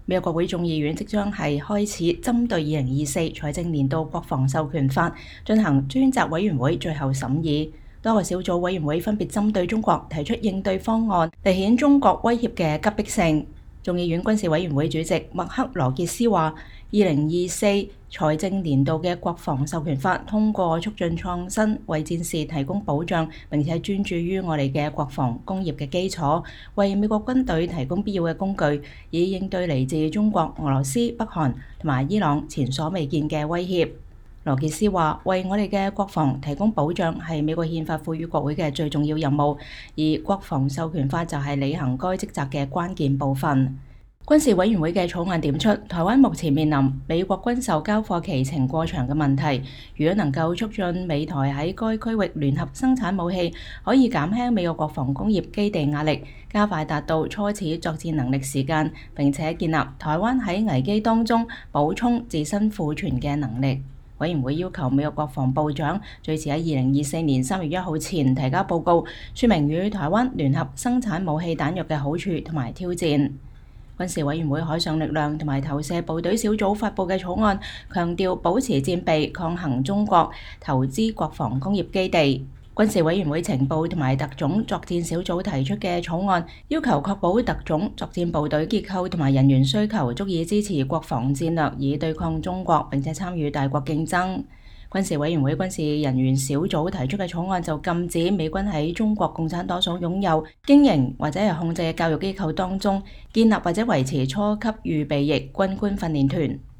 美國國會眾議院即將係開始針對2024財政年度國防授權法進行專責委員會最後審議。多個小組委員會分別針對中國提出應對方案，凸顯中國威脅嘅急迫性。眾議院軍事委員會主席麥克羅傑斯話：2024財政年度嘅國防授權法通過促進創新，為戰士提供保障，並且專注於我哋嘅國防工業嘅基礎，為美國軍隊提供必要嘅工具，以應對嚟自中國、俄羅斯、北韓同埋伊朗前所未見嘅威脅。羅傑斯話：為我哋嘅國防提供保障係美國憲法賦予國會嘅最重要任務，而國防授權法就係履行該職責嘅關鍵部分。軍事委員會嘅草案點出，台灣目前面臨美國軍售交貨期程過長嘅問題。如果能夠促進美台喺該區域聯合生產武器，可以減輕美國國防工業基地壓力，加快達到初始作戰能力時間，並且建立台灣喺危機當中補充自身庫存嘅能力。委員會要求美國國防部長最遲喺2024年3月1號前提交報告，說明與台灣聯合生產武器彈藥嘅好處同埋挑戰。軍事委員會海上力量同埋投射部隊小組發布嘅草案，強調保持戰備，抗衡中國投資國防工業基地。軍事委員會情報同埋特種作戰小組提出嘅草案，要求確保特種作戰部隊結構同埋人員需求足以支持國防戰略，以對抗中國，並且參與大國競爭。軍事委員會軍事人員小組提出嘅草案就禁止美軍喺中國共產黨所擁有、經營或者係控制嘅教育機構當中建立或者維持初級預備役軍官訓練團。